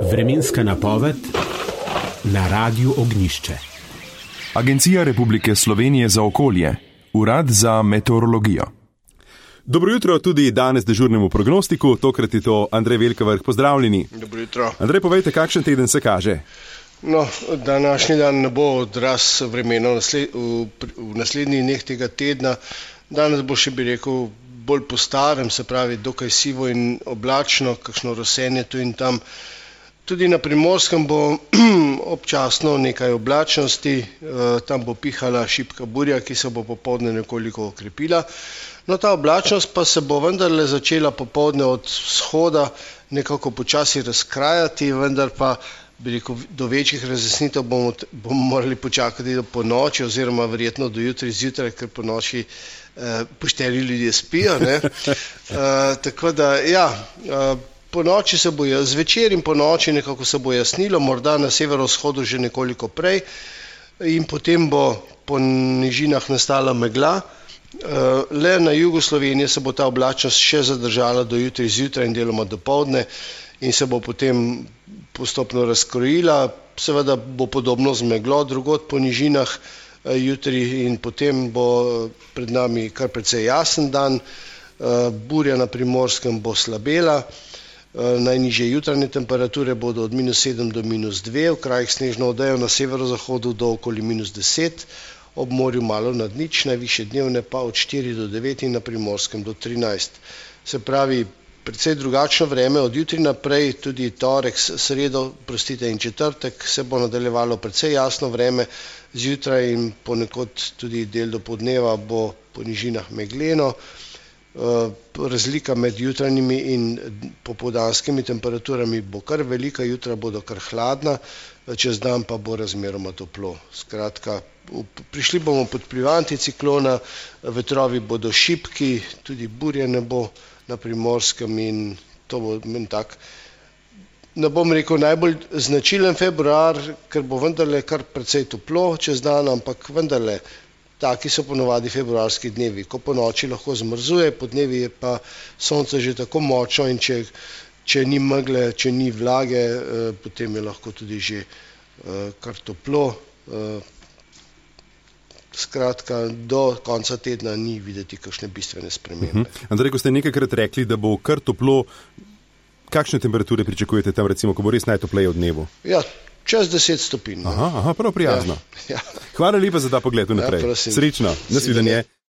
Vremenska napoved na Radiu Ognjišče. Agencija Republike Slovenije za okolje, Urad za meteorologijo. Dobro jutro tudi danes dežurnemu prognostiku, tokrat je to Andrej Velkavrh, pozdravljeni. Dobro jutro. Andrej, povejte, kakšen teden se kaže? No, današnji dan ne bo odraz vremena v naslednjih dneh tega tedna. Danes bo še, bi rekel, bolj po starem, se pravi, dokaj sivo in oblačno, kakšno rosenje tu in tam. Tudi na Primorskem bo občasno nekaj oblačnosti, tam bo pihala šibka burja, ki se bo popoldne nekoliko okrepila. No, ta oblačnost pa se bo vendarle začela popoldne od vzhoda nekako počasi razkrajati, vendar pa, bi rekel, do večjih razjasnitev bomo morali počakati do ponoči oziroma verjetno do jutri zjutraj, ker po noči pošteni ljudje spijo, ne. Tako da, ja, po noči se bo, zvečer in po noči nekako se bo jasnilo, morda na severovzhodu že nekoliko prej in potem bo po nižinah nastala megla. Le na jugu Slovenije se bo ta oblačnost še zadržala do jutri zjutraj in deloma dopoldne in se bo potem postopno razkrojila. Seveda bo podobno z meglo drugod po nižinah jutri in potem bo pred nami kar precej jasen dan. Burja na Primorskem bo slabela. Najnižje jutranje temperature bodo od -7 do -2, v krajih snežno odejo na severozahodu do okoli -10, ob morju malo nad nič, najvišje dnevne pa od 4 do 9 in na Primorskem do 13. Se pravi, precej drugačno vreme od jutri naprej, tudi torek, sredo, in četrtek se bo nadaljevalo precej jasno vreme, zjutraj in ponekod tudi del dopoldneva bo po nižinah megleno. Razlika med jutranjimi in popoldanskimi temperaturami bo kar velika, jutra bodo kar hladna, čez dan pa bo razmeroma toplo. Skratka, prišli bomo pod vpliv anticiklona, vetrovi bodo šibki, tudi burje ne bo na Primorskem in to bo tak, ne bom rekel najbolj značilen februar, ker bo vendarle kar precej toplo čez dan, ampak vendarle taki so ponovadi februarski dnevi, ko po noči lahko zmrzuje, po dnevi je pa sonce že tako močno in če ni megle, če ni vlage, potem je lahko tudi že kar toplo. Skratka, do konca tedna ni videti kakšne bistvene spremembe. Andrej, ko ste nekajkrat rekli, da bo kar toplo, kakšne temperature pričakujete tam, recimo, ko bo res najtopleje v dnevu? Ja, čez 10 stopinj. Aha, prav prijazno. Ja. Hvala lepa za ta pogled vnaprej. Ja, srečno, nasvidenje.